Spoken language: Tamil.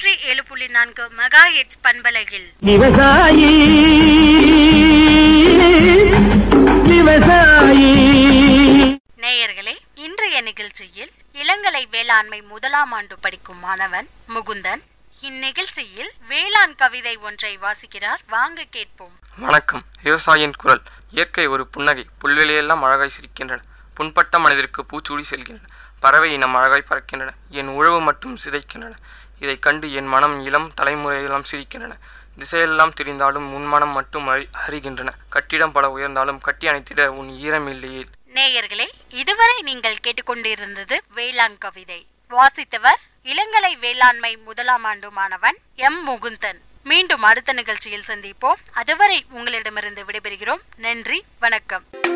107.4 மெகாஹெர்ட்ஸ் பண்பலையில் விவசாயி நேயர்களே, இன்றைய நிகழ்ச்சியில் இளங்கலை வேளாண்மை முதலாம் ஆண்டு படிக்கும் மாணவன் முகுந்தன் இந்நிகழ்ச்சியில் வேளாண் கவிதை ஒன்றை வாசிக்கிறார். வாங்க கேட்போம். வணக்கம். விவசாயியின் குரல். இயற்கை ஒரு புன்னகை, புல்வெளியெல்லாம் அழகாய் சிரிக்கின்றன. புண்பட்ட மனிதருக்கு பூச்சூடி செல்கின்றன. பறவை இனம் அழகாய் பறக்கின்றன. என் உழவு மட்டும் சிதைக்கின்றன. இதை கண்டு என் மனம் இளம் தலைமுறையெல்லாம் சிரிக்கின்றன. திசையெல்லாம் தெரிந்தாலும் உன் மனம் மட்டும் அறிகின்றன. கட்டிடம் பல உயர்ந்தாலும் கட்டி அணைத்திட உன் ஈரம் இல்லையே. நேயர்களே, இதுவரை நீங்கள் கேட்டுக்கொண்டிருந்தது வேளாண் கவிதை. வாசித்தவர் இளங்கலை வேளாண்மை முதலாம் ஆண்டு மாணவன் எம் முகுந்தன். மீண்டும் அடுத்த நிகழ்ச்சியில் சந்திப்போம். அதுவரை உங்களிடமிருந்து விடைபெறுகிறோம். நன்றி, வணக்கம்.